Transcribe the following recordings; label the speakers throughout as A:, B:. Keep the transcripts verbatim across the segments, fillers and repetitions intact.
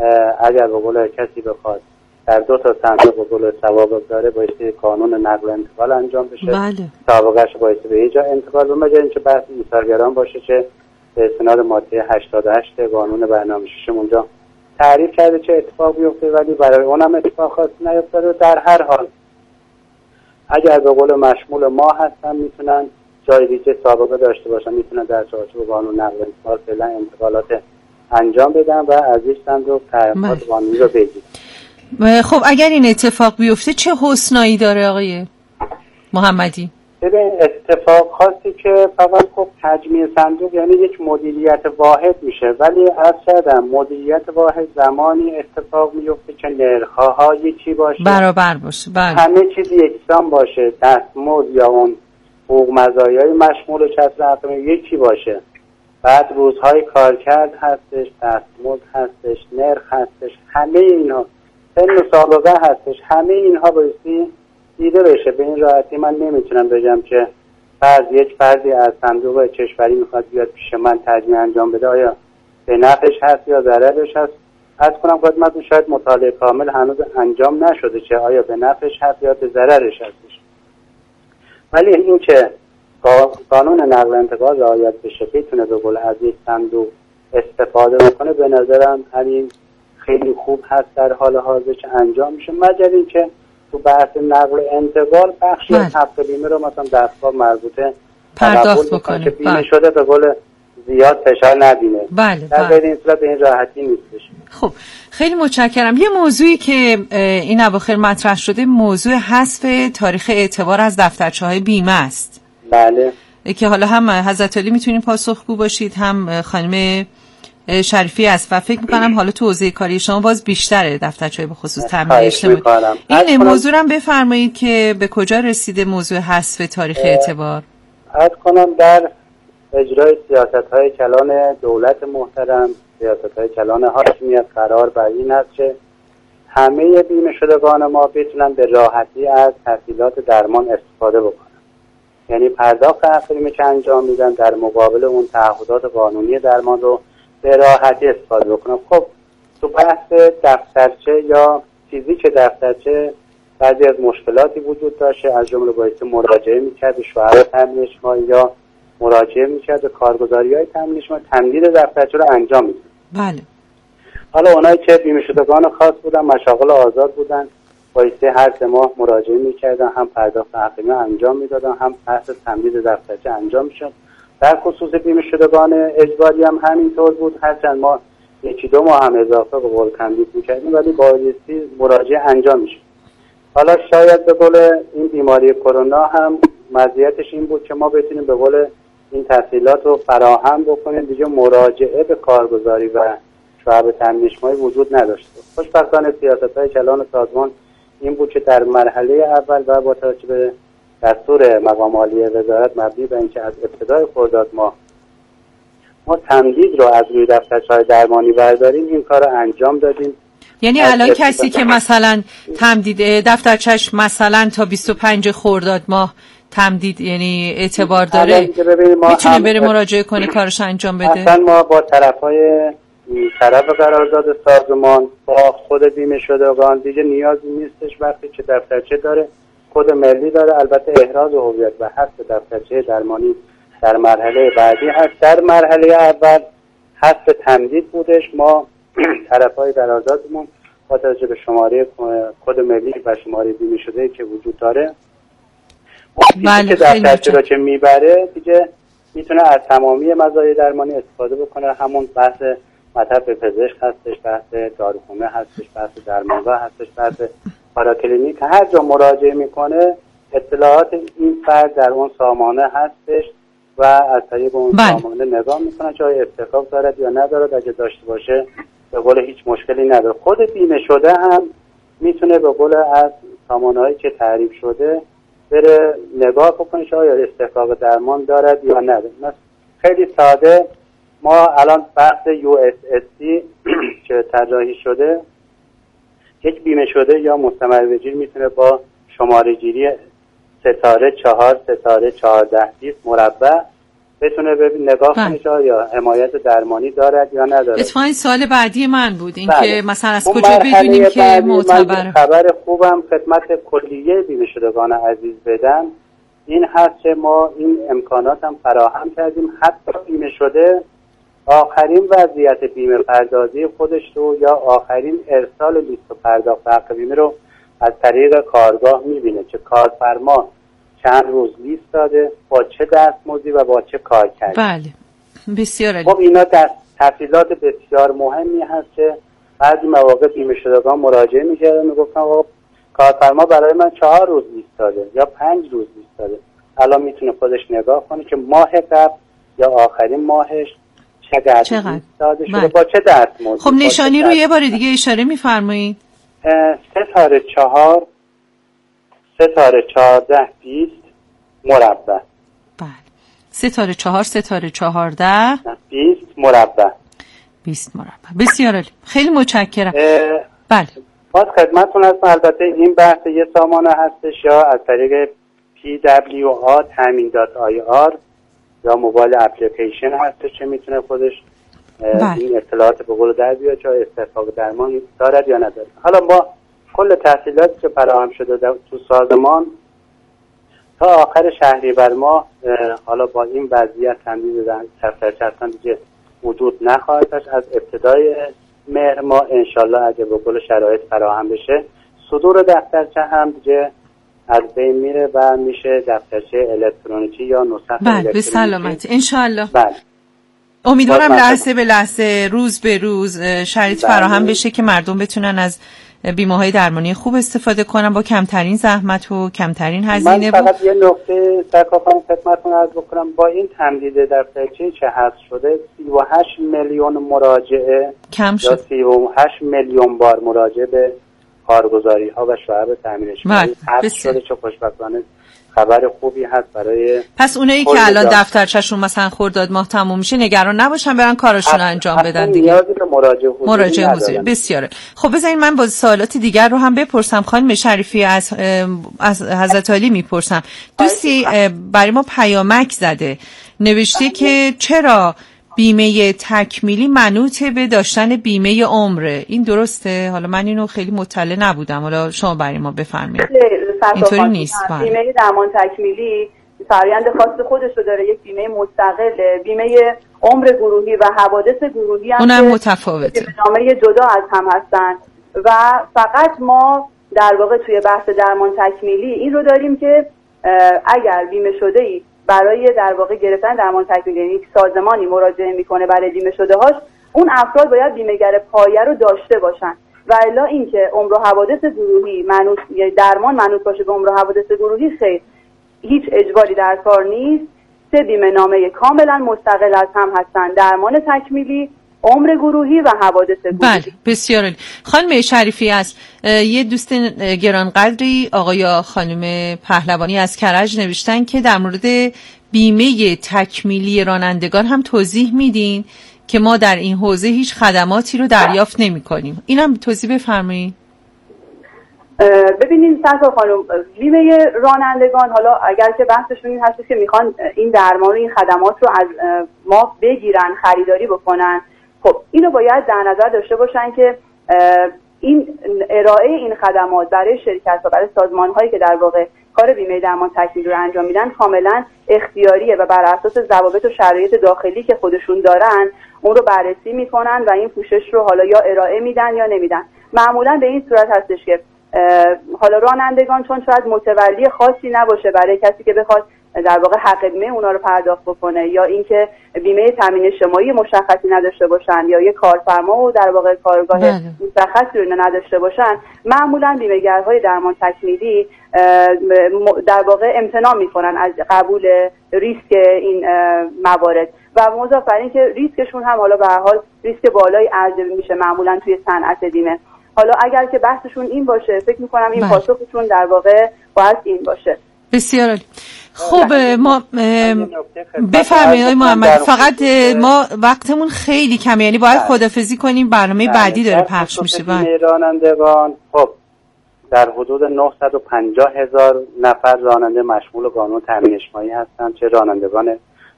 A: اگر به قول کسی بخواد در دو تا صندوق به قول سوابق داره بایستی قانون نقل و انتقال انجام بشه.
B: بله.
A: سابقه‌اش بایستی به اینجا انتقال بشه، مگر اینکه بحث ایثارگران باشه که به استناد ماده هشتاد و هشت قانون برنامه شش اونجا تعریف کرده چه اتفاق بیفته، ولی برای اونم اتفاق خاصی نیفتاده. در هر حال اگر به قول مشمول ما هستن میتونن جای دیگه سابقه داشته باشن، میتونن در چارچوب قانون نقل و انتقال فعلا انتقالات انجام بدن و از این صندوق تعهدات قانونی رو بگیرن.
B: خب اگر این اتفاق بیفته چه حسنایی داره آقای محمدی؟
A: ببین اتفاق خاصی که فقط خب تجمیع صندوق یعنی یک مدیریت واحد میشه، ولی از کردم مدیریت واحد زمانی اتفاق میفته که نرخ‌ها یکی باشه،
B: برابر باشه، بله.
A: همه چیز یکسان باشه، دستمزد یا اون حقوق مزایای مشمول شصت حقیقی یکی باشه، بعد روزهای کارکرد هستش، دستمزد هستش، نرخ هستش، همه اینها سن سابقه هستش، همه اینها بایستی دیده بشه. به این راحتی من نمیتونم بگم که فرض یک فردی از صندوق کشوری میخواد بیاد پیش من تجمیع انجام بده آیا به نفعش هست یا ضررش هست. از کنم خدمتتون شاید مطالعه کامل هنوز انجام نشده که آیا به نفعش هست یا به ضررش هستش، ولی این که قانون نقل و انتقال رعایت بشه بتونه به قول از یک صندوق استفاده بکنه، به نظرم همین خیلی خوب هست در حال حاضر که انجام میشه، مگر اینکه تو بحث نقل و انتقال بخشی از حق بیمه رو مثلا دستگاه مربوطه
B: پرداخت بکنه
A: که بیمه شده به قول زیاد فشار نبینه.
B: بله
A: در غیر این صورت به این راحتی نیستش.
B: خب خیلی متشکرم. یه موضوعی که این اواخر مطرح شده موضوع حذف تاریخ اعتبار از دفترچه‌های بیمه است.
A: بله.
B: که حالا هم حضرت علی میتونین پاسخگو باشید هم خانم شریفی است و فکر میکنم حالا تو حوزه کاری شما باز بیشتره دفترچه‌های به خصوص تامین اجتماعی. این موضوع رو هم بفرمایید که به کجا رسیده موضوع حذف تاریخ اعتبار؟
A: عرض کنم در اجرای سیاست‌های کلان دولت محترم، سیاست‌های کلان حاکمیت قرار بر این است که همه بیمه شدگان ما بتونن به راحتی از تسهیلات درمان استفاده بکنن. یعنی پرداخت حق بیمه که انجام میدن در مقابل اون تعهدات قانونی درمان رو به راحتی استفاده بکنم. خب تو بحث دفترچه یا فیزیک دفترچه بعضی از مشکلاتی وجود داشته، از جمله باعث مراجعه میکرد به شوهر تامین اجتماعی یا مراجعه میکرد به کارگزاری‌های تامین اجتماعی تمدید دفترچه رو انجام میدن.
B: بله.
A: حالا اونایی که بیمه شدگان خاص بودن، مشاغل آزاد بودن، بایستی هر سه ماه مراجعه میکردن، هم پرداخت حق بیمه انجام میدادن، هم بحث تمدید دفترچه انجام میشد. در خصوص بیمه شدگان اجباری هم همینطور بود، هرچند ما یکی دو ماه هم اضافه به قول تمدید میکردیم ولی بایستی مراجعه انجام میشد. حالا شاید به قول این بیماری کرونا هم مزیتش این بود که ما بتونیم به قول این تسهیلات رو فراهم بکنیم، دیگه مراجعه به کارگزاری و شعب تامین اجتماعی وجود نداشته. خوشبختانه سیاست‌های کلان سازمان این بود که در مرحله اول و با توجه به دستور مقام عالی وزارت مبنی بر اینکه از ابتدای خرداد ماه ما تمدید رو از روی دفترچه‌های درمانی برداریم، این کار رو انجام دادیم.
B: یعنی الان کسی که مثلا تمدید دفترچه‌اش مثلا تا بیست و پنج خرداد ماه تمدید یعنی اعتبار داره میتونه بره مراجعه کنه کارش انجام بده.
A: اصلا ما با طرفای طرف قرارداد سازمان با خود بیمه شدگان دیگه نیازی نیستش، وقتی که دفترچه داره کد ملی داره، البته احراز هویت و حذف دفترچه درمانی در مرحله بعدی هست. در مرحله اول حذف تمدید بودش، ما طرفای قراردادمون با توجه به شماره کد ملی و شماره بیمه شده که وجود داره
B: بله
A: که دفترچه را که میبره دیگه میتونه از تمامی مزایای درمانی استفاده بکنه. همون بحث مطب پزشک هستش، بحث داروخونه هستش، بحث درمانگاه هستش، بحث پاراکلینیک، هر جا مراجعه میکنه اطلاعات این فرد در اون سامانه هستش و از طریق اون
B: بله.
A: سامانه نگاه میکنه که آیا استحقاق دارد یا ندارد. اگه داشته باشه به قول هیچ مشکلی نداره. خود بیمه شده هم میتونه به قول از سامانه‌هایی که تعریف شده بره نگاه بکنه که آیا استحقاق درمان دارد یا نداره. خیلی ساده، ما الان بحث یو اس اس دی که طراحی شده، یک بیمه شده یا مستمربگیر میتونه با شماره گیری ستاره چهار ستاره چهارده بیست مربع بتونه ببین نگاه کنه یا حمایت درمانی دارد یا نداره.
B: اتفاقا سوال بعدی من بود این بله. که مثلا از
A: کجا
B: بدونیم که معتبره.
A: خبر خوبم خدمت کلیه بیمه شدگان عزیز بدم این هست که ما این امکانات هم فراهم کردیم. حتی بیمه شده آخرین وضعیت بیمه پردازی خودش رو یا آخرین ارسال لیست پرداخت حق بیمه رو از طریق کارگاه میبینه که کارفرما چند روز لیست داده با چه دستمزدی و با چه کار کرده.
B: بله بسیار عالی.
A: خب اینا تفصیلات بسیار مهمی هست که بعضی مواقع بیمه شدگان مراجعه میکردن میگفتن خب کارفرما برای من چهار روز لیست داده یا پنج روز لیست داده. الان میتونه خودش نگاه کنه که ماه قبل یا آخرین ماهش چقدر لیست داده شده با چه دستمزدی.
B: خب نشانی رو یه بار دیگه اشاره میفرمایید.
A: ستاره چهار ستاره چهارده بیست مربع.
B: بله ستاره چهار ستاره چهارده
A: بیست مربع.
B: بیست مربع. بسیار عالی. خیلی متشکرم. بله
A: باز خدمتتون هستم. البته این بحث یه سامانه هستش یا از طریق پی دبلیو آر تامین دات آی آر یا موبایل اپلیکیشن هستش که میتونه خودش بله. این اطلاعات به قول در بیاد چه استحقاق درمان دارد یا ندارد. حالا ما کل تحصیلاتی که فراهم شده تو سازمان تا آخر شهریور ماه حالا با این وضعیت تمدید دفترچه اصلا دیگه وجود نخواهد داشت. از ابتدای مهر ماه انشالله اگه به کل شرایط فراهم بشه صدور دفترچه هم دیگه از بین میره و میشه دفترچه الکترونیکی یا نسخه الکترونیکی.
B: بله به سلامت انشالله.
A: بله
B: امیدوارم لحظه به لحظه روز به روز شرایط فراهم بشه که مردم بتونن از بیمه‌های درمانی خوب استفاده کنن با کمترین زحمت و کمترین هزینه.
A: من فقط یه نکته سرکارخانه خدمتتون عرض بکنم. با این تمدید دفترچه چه هست شده سی و هشت میلیون مراجعه
B: کم شد.
A: یا سی و هشت میلیون بار مراجعه به کارگزاری ها و شعب تامین اجتماعی هست شده چه خوشبختانه خبر خوبی هست برای
B: پس اونایی که الان دفترچه‌شون مثلا خرداد ماه تموم میشه نگران نباشن برن کاراشون رو انجام بدن دیگه.
A: نیازی به مراجعه حضوری
B: مراجعه حضوری بسیاره. خب بذارین من با سوالات دیگر رو هم بپرسم. خانم شریفی از از حضرت علی میپرسم. دوستی برای ما پیامک زده نوشته که چرا بیمه تکمیلی منوط به داشتن بیمه عمره. این درسته؟ حالا من اینو خیلی مطلع نبودم. حالا شما برای ما بفرمایید. اینطوری نیست.
C: بیمه درمان تکمیلی فرآیند خاص خودش رو داره. یک بیمه مستقله. بیمه عمر گروهی و حوادث گروهی هم
B: اونم متفاوته.
C: نامه جدا از هم هستن و فقط ما در واقع توی بحث درمان تکمیلی این رو داریم که اگر بیمه شده‌ای برای در واقع گرفتن درمان تکمیلی یک سازمانی مراجعه میکنه برای بیمه شده هاش اون افراد باید بیمه‌گر پایه رو داشته باشن و الا اینکه عمر و حوادث گروهی منوط یا درمان منوط باشه به عمر و حوادث گروهی خیر هیچ اجباری در کار نیست. سه بیمه نامه کاملا مستقل از هم هستن. درمان تکمیلی، عمر گروهی و حوادث گروهی.
B: بله بسیار عالی. خانم شریفی است یه دوست گرانقدری آقای یا خانم پهلوانی از کرج نوشتن که در مورد بیمه تکمیلی رانندگان هم توضیح میدین که ما در این حوزه هیچ خدماتی رو دریافت نمی کنیم. اینم توضیح بفرمایید.
C: ببینید سرکار خانم بیمه رانندگان حالا اگر که بحثشون این هست که میخوان این درمان و این خدمات رو از ما بگیرن خریداری بکنن خب اینو باید در نظر داشته باشن که این ارائه این خدمات برای شرکت ها برای سازمان هایی که در واقع کار بیمه درمان تکمیلی رو انجام میدن کاملا اختیاریه و بر اساس ضوابط و شرایط داخلی که خودشون دارن اون رو بررسی میکنن و این پوشش رو حالا یا ارائه میدن یا نمیدن. معمولا به این صورت هستش که حالا رانندگان چون شاید متولی خاصی نباشه برای کسی که بخواد در واقع حق بیمه اونا رو پرداخت بکنه یا اینکه بیمه تامین اجتماعی مشخصی نداشته باشن یا یه کارفرما و در واقع کارگاه مشخصی رو نداشته باشن معمولا بیمه‌گرهای درمان تکمیلی در واقع امتناع میکنن از قبول ریسک این موارد و مضاف بر این که ریسکشون هم حالا به هر حال ریسک بالایی ارزیابی میشه معمولا توی صنعت بیمه. حالا اگر که بحثشون این باشه فکر میکنم این پاسخشون در واقع باید این باشه.
B: بسیار عالی. خب ما بفرمایید آقای محمد فقط ما وقتمون خیلی کمه یعنی باید خدافظی کنیم برنامه بعدی داره پخش میشه.
A: باید رانندگان خب در حدود نهصد و پنجاه هزار نفر راننده مشمول قانون تامین اجتماعی هستن چه رانندگان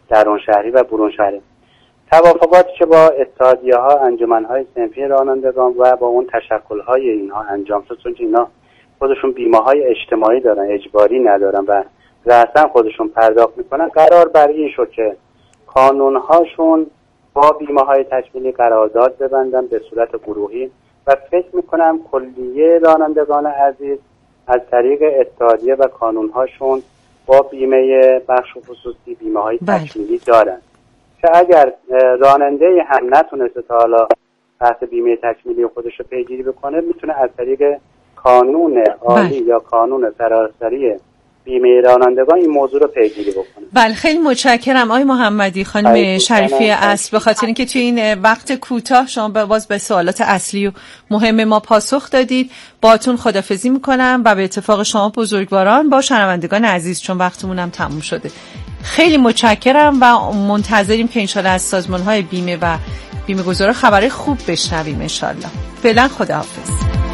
A: درون شهری و برون شهری. توافقاتی که با اتحادیه‌ها، انجمن‌های صنفی رانندگان و با اون تشکل‌های اینها انجام شد، چون اینا خودشون بیمه‌های اجتماعی دارن، اجباری ندارن و رأساً خودشون پرداخت میکنن، قرار بر این شد که قانون‌هاشون با بیمه‌های تکمیلی قرارداد ببندن به صورت گروهی و فکر میکنم کلیه رانندگان عزیز از طریق اتحادیه و قانون‌هاشون با بیمه بخش خصوصی بیمه‌های تکمیلی دارن که اگر راننده هم نتونسته تا حالا بحث بیمه تکمیلی خودش رو پیگیری بکنه، میتونه از طریق قانون عالی یا قانون سراسری بیمه رانندگان این موضوع رو پیگیری بکنه.
B: بله، خیلی متشکرم آقای محمدی، خانم شریفی اصل، به خاطر اینکه توی این وقت کوتاه شما باز به سوالات اصلی و مهم ما پاسخ دادید. باهاتون خداحافظی میکنم و به اتفاق شما بزرگواران با شنوندگان عزیز، چون وقتمون هم تموم شده. خیلی متشکرم و منتظریم که انشالله از سازمان‌های بیمه و بیمه گذار خبرهای خوب بشنویم انشالله. فعلا خداحافظ.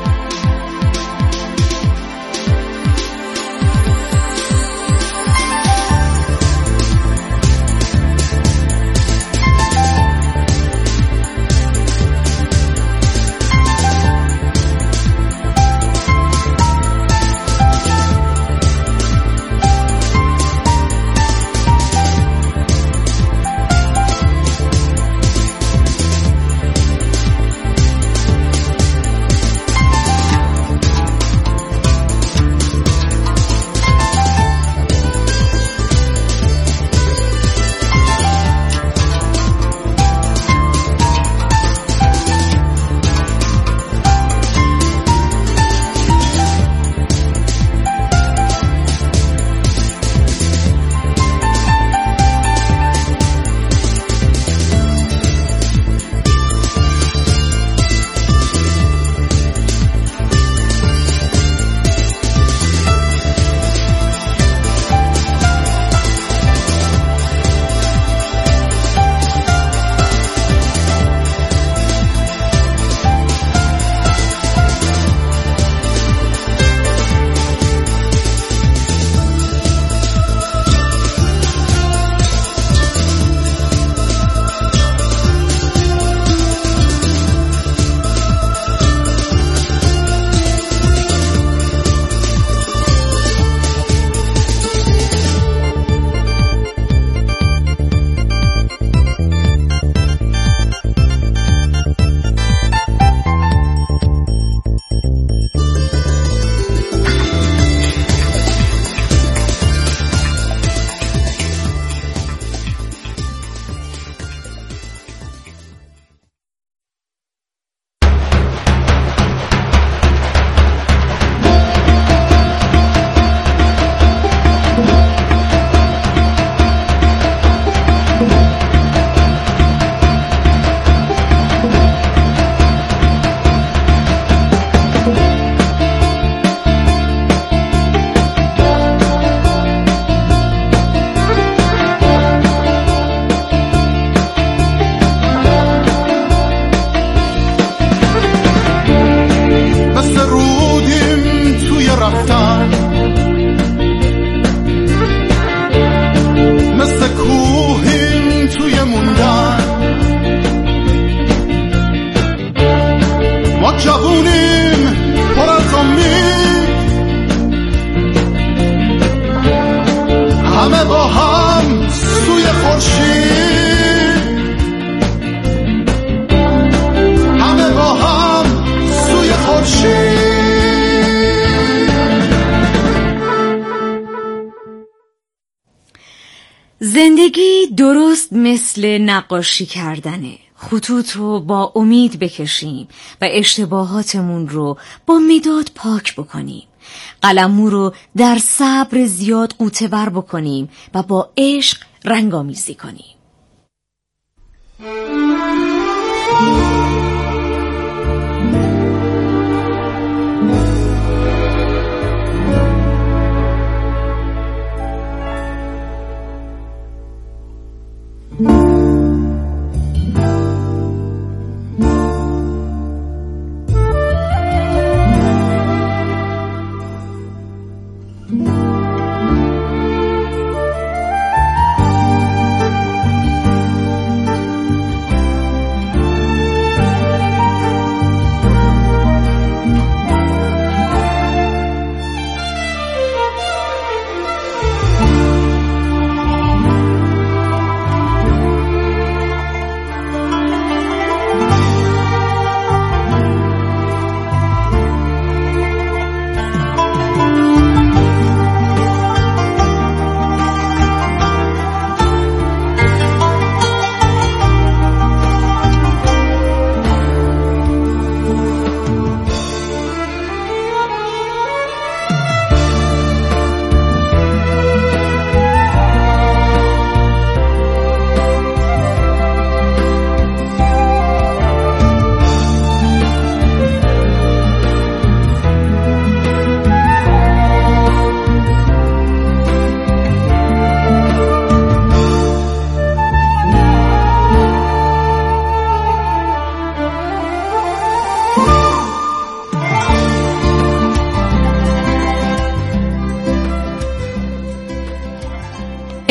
D: زندگی درست مثل نقاشی کردنه. خطوط رو با امید بکشیم و اشتباهاتمون رو با مداد پاک بکنیم. قلمو رو در صبر زیاد قوطه‌ور بکنیم و با عشق رنگامیزی کنیم.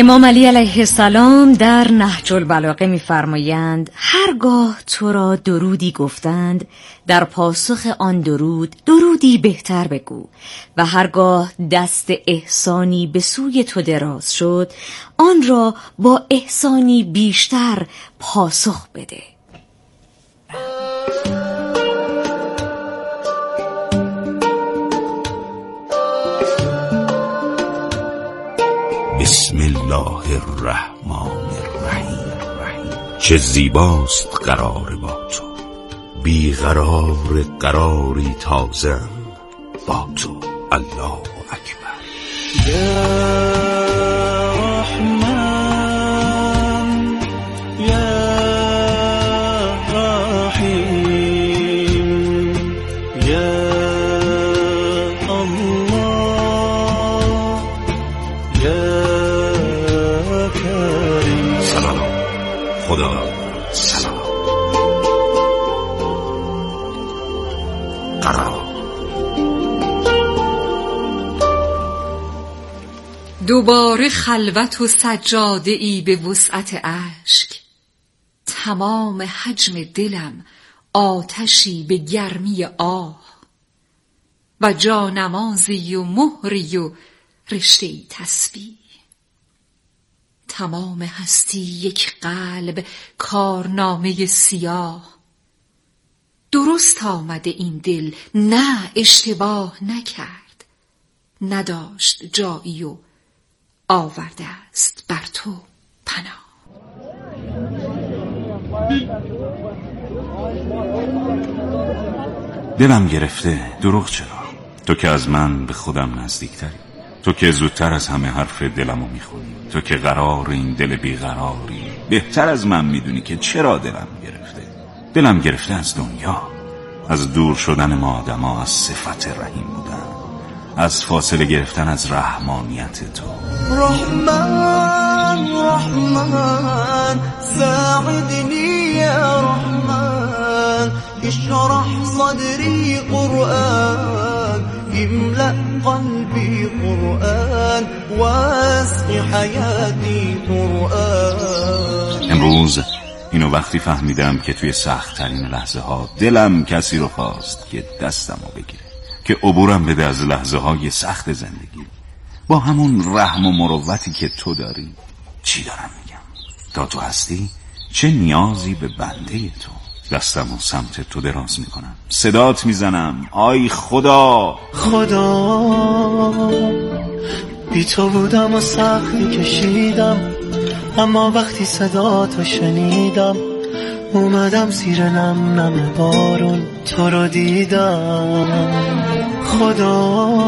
D: امام علی علیه السلام در نهج البلاغه می‌فرمایند هرگاه تو را درودی گفتند در پاسخ آن درود درودی بهتر بگو و هرگاه دست احسانی به سوی تو دراز شد آن را با احسانی بیشتر پاسخ بده.
E: بسم الله الرحمن الرحیم. چه زیباست قرار با تو، بیقرار قراری تازم با تو. الله اکبر. یا رحمان یا رحیم یا خدا سلام. قرار.
F: دوباره خلوت و سجاده ای به وسعت اشک، تمام حجم دلم آتشی به گرمی آه، و جانمازی و مهری و رشته‌ای تسبیح. تمام هستی یک قلب کارنامه سیاه. درست آمده این دل، نه اشتباه نکرد، نداشت جایی و آورده است بر تو پناه.
E: دلم گرفته، دروغ چرا؟ تو که از من به خودم نزدیکتری، تو که زودتر از همه حرف دلمو میخونی، تو که قرار این دل بیقراری بهتر از من میدونی که چرا دلم گرفته. دلم گرفته از دنیا، از دور شدن ما آدما از صفت رحیم بودن، از فاصله گرفتن از رحمانیت تو.
G: رحمان رحمان ساعدنی یا رحمان، اشرح صدری قرآن، املأ قلبی قرآن، واسقی حیاتی قرآن.
E: امروز اینو وقتی فهمیدم که توی سخت ترین لحظه ها دلم کسی رو خواست که دستمو بگیره، که عبورم بده از لحظه های سخت زندگی با همون رحم و مروتی که تو داری. چی دارم میگم؟ تا تو هستی چه نیازی به بنده تو. دستم و سمت تو دراز میکنم، صدات میزنم آی خدا.
G: خدا بی تو بودم و سختی کشیدم، اما وقتی صدا تو شنیدم اومدم زیر نم نم بارون تو رو دیدم. خدا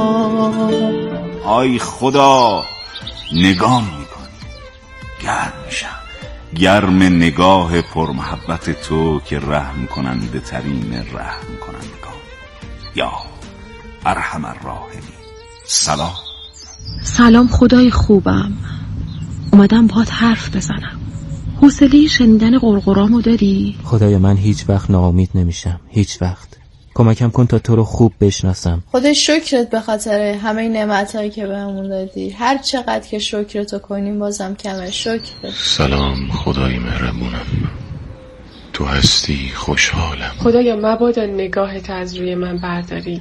E: آی خدا نگاه میکنی، گرم میشم، گرم نگاه پرمحبت تو که رحم کننده ترین رحم کنندگان. یا ارحم الراحمین. سلام.
H: سلام خدای خوبم، اومدم باهات حرف بزنم. حوصله شنیدن قرقرامو داری؟
I: خدایا من هیچ وقت ناامید نمیشم، هیچ وقت. کمکم کن تا تو رو خوب بشناسم.
J: خدای شکرت به خاطر همه نعمتایی که بهمون دادی. هر چقدر که شکرتو کنیم بازم کمه. شکرت.
K: سلام خدای مهربونم، تو هستی خوشحالم.
L: خدایا مبادا نگاهت از روی من برداری.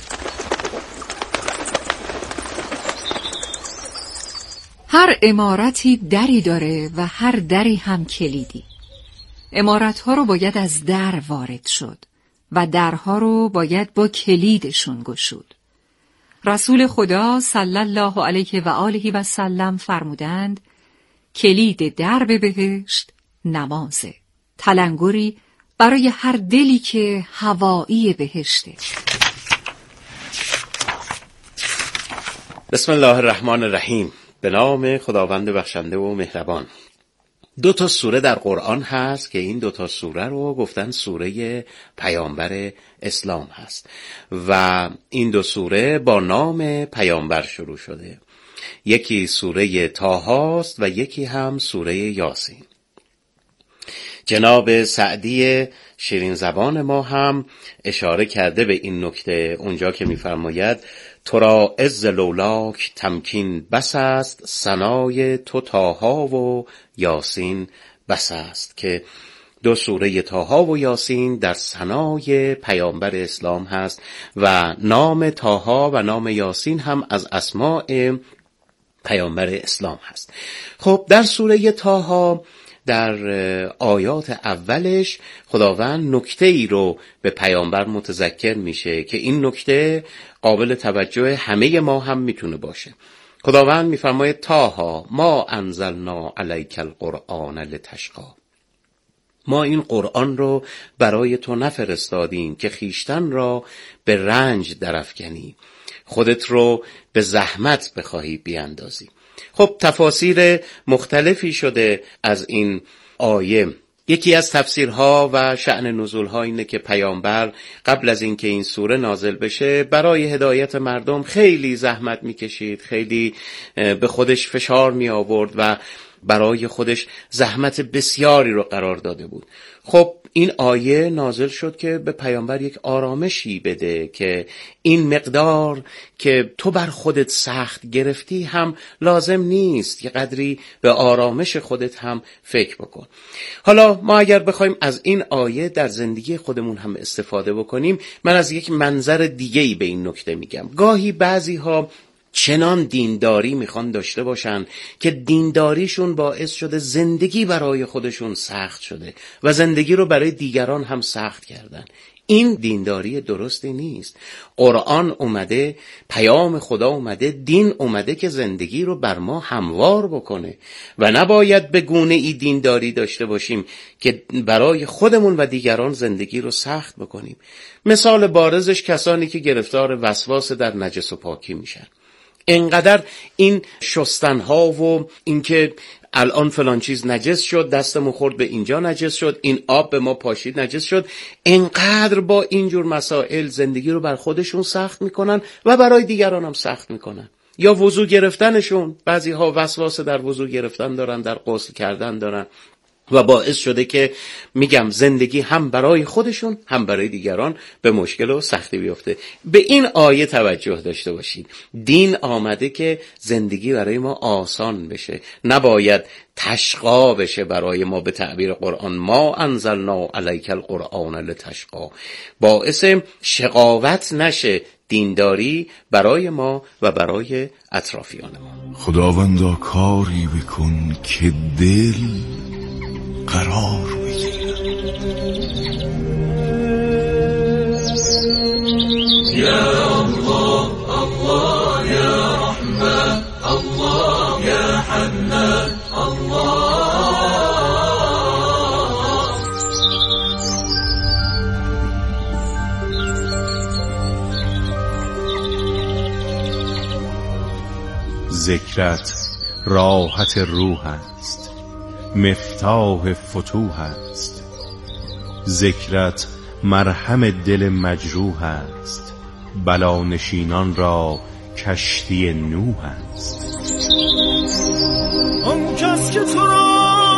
F: هر عمارتی دری داره و هر دری هم کلیدی. عمارتها رو باید از در وارد شد و درها رو باید با کلیدشون گشود. رسول خدا صلی الله علیه و آله و سلم فرمودند کلید درب بهشت نمازه، تلنگری برای هر دلی که هوایی بهشته.
M: بسم الله الرحمن الرحیم. به نام خداوند بخشنده و مهربان. دو تا سوره در قرآن هست که این دو تا سوره رو گفتن سوره پیامبر اسلام هست و این دو سوره با نام پیامبر شروع شده. یکی سوره طه است و یکی هم سوره یاسین. جناب سعدی شیرین زبان ما هم اشاره کرده به این نکته اونجا که می‌فرماید تو را عز لولاک تمکین بس است، ثنای تو طاها و یاسین بس است، که دو سوره طاها و یاسین در ثنای پیامبر اسلام هست و نام طاها و نام یاسین هم از اسماء پیامبر اسلام هست. خب در سوره طاها در آیات اولش خداوند نکته ای رو به پیامبر متذکر میشه که این نکته قابل توجه همه ما هم میتونه باشه. خداوند میفرماید طاها ما انزلنا علیک القرآن لتشقی، ما این قرآن رو برای تو نفرستادیم که خیشتن را به رنج درافکنی، خودت رو به زحمت بخواهی بیاندازی. خب تفاسیر مختلفی شده از این آیه. یکی از تفسیرها و شأن نزولها اینه که پیامبر قبل از اینکه این سوره نازل بشه برای هدایت مردم خیلی زحمت میکشید، خیلی به خودش فشار می آورد و برای خودش زحمت بسیاری رو قرار داده بود. خب این آیه نازل شد که به پیامبر یک آرامشی بده که این مقدار که تو بر خودت سخت گرفتی هم لازم نیست، یه قدری به آرامش خودت هم فکر بکن. حالا ما اگر بخوایم از این آیه در زندگی خودمون هم استفاده بکنیم، من از یک منظر دیگه‌ای به این نکته میگم. گاهی بعضی ها چنان دینداری میخوان داشته باشن که دینداریشون باعث شده زندگی برای خودشون سخت شده و زندگی رو برای دیگران هم سخت کردن. این دینداری درستی نیست. قرآن اومده، پیام خدا اومده، دین اومده که زندگی رو بر ما هموار بکنه و نباید به گونه ای دینداری داشته باشیم که برای خودمون و دیگران زندگی رو سخت بکنیم. مثال بارزش کسانی که گرفتار وسواس در نجس و پاکی میشن. اینقدر این شستنها و اینکه الان فلان چیز نجس شد، دستمون خورد به اینجا نجس شد، این آب به ما پاشید نجس شد، اینقدر با اینجور مسائل زندگی رو بر خودشون سخت میکنن و برای دیگران هم سخت میکنن. یا وضو گرفتنشون، بعضی ها وسواس در وضو گرفتن دارن، در غسل کردن دارن و باعث شده که میگم زندگی هم برای خودشون هم برای دیگران به مشکل و سختی بیفته. به این آیه توجه داشته باشید. دین آمده که زندگی برای ما آسان بشه، نباید تشقا بشه برای ما. به تعبیر قرآن ما انزلنا علیک القرآن لتشقا، باعث شقاوت نشه دینداری برای ما و برای اطرافیان ما.
K: خداوندا کاری بکن که دل قرار بگیرد.
N: یا الله الله یا رحمن الله یا حنان الله.
O: ذکرت راحت روح است، مفتاح فتوح است. ذکرت مرهم دل مجروح است، بلا نشینان را کشتی نوح است.
N: آن کس که تو را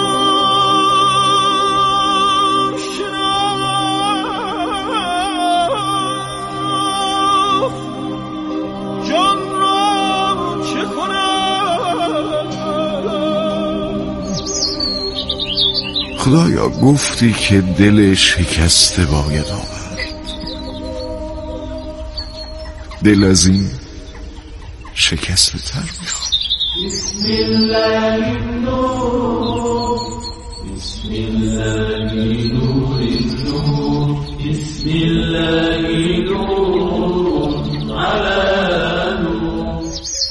K: خدایا گفتی که دل شکسته باید آورد، دل از این شکسته تر میخواد.
N: بسم الله النور بسم الله نور النور بسم الله نور على نور.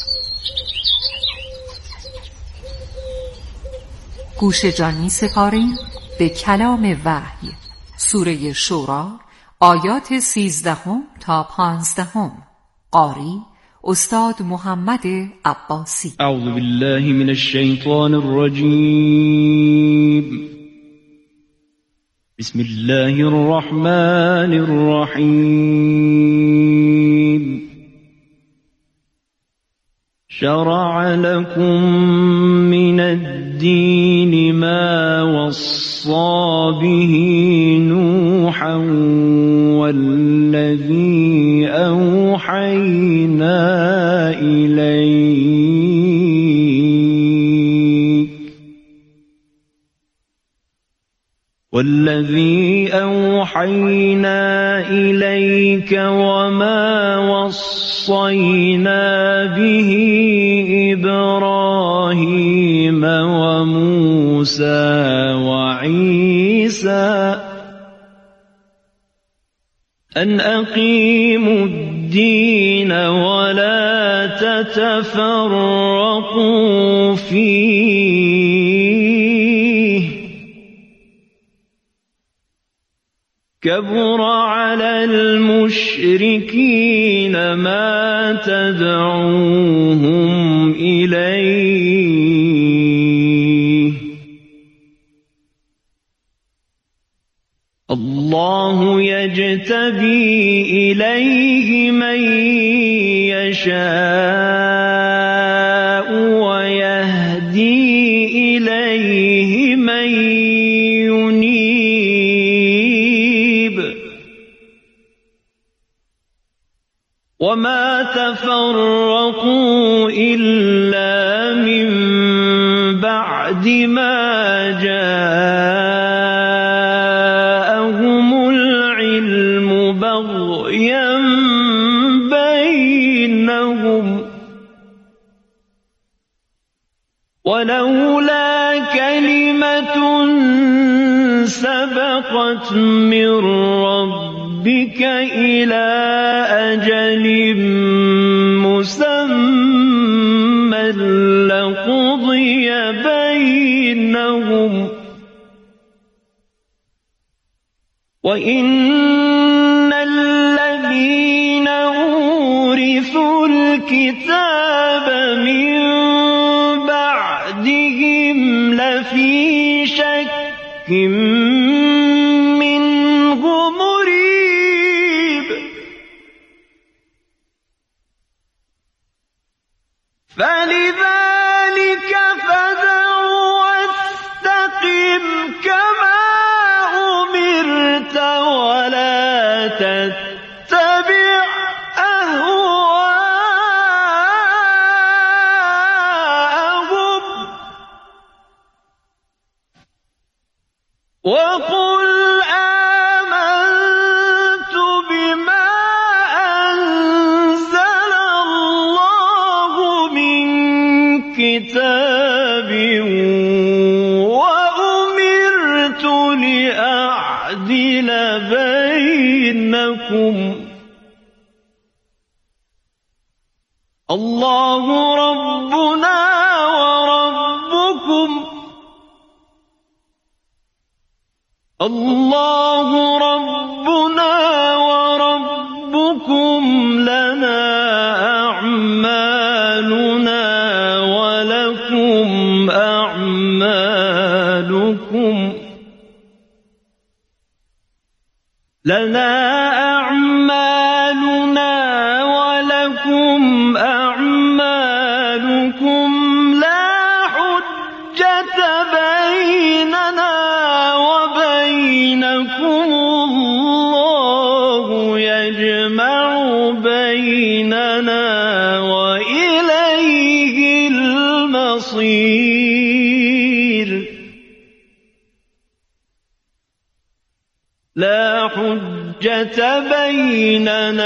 F: گوش جان می سپاریم به کلام وحی. سوره شورا آیات سیزدهم تا پانزدهم. قاری استاد محمد عباسی.
P: اعوذ بالله من الشیطان الرجیم. بسم الله الرحمن الرحیم. شرع لكم من الدين ما وصى به نوحا أوحينا إليك والذي أوحينا إليك وما وصينا به إبراهيم وموسى وعيسى أن أقيموا الدين ولا تتفرقوا فيه كبر على المشركين ما تدعوهم إليه الله يجتبي إليه من يشاء ويهدي إليه من ينيب وما تفرقوا إلا من بعد ما جاءهم العلم بغيا بينهم ولولا كلمة سبقت من ربك إلى أجل مسمى لقضي بينهم وإن الذين أورثوا الكتاب من بعدهم لفي شك منه مريب فلذلك فادع واستقم كما أمرت ولا تتبع أهواءهم وقل آمنت بما أنزل الله من كتاب وأمرت لأعدل بينكم الله ربنا وربكم الله ربنا وربكم لنا أعمالنا ولكم أعمالكم لنا أعمالنا ولكم أعمالكم لا حجة بيننا وبينكم الله يجمع بيننا وإليه المصير لا حجة بيننا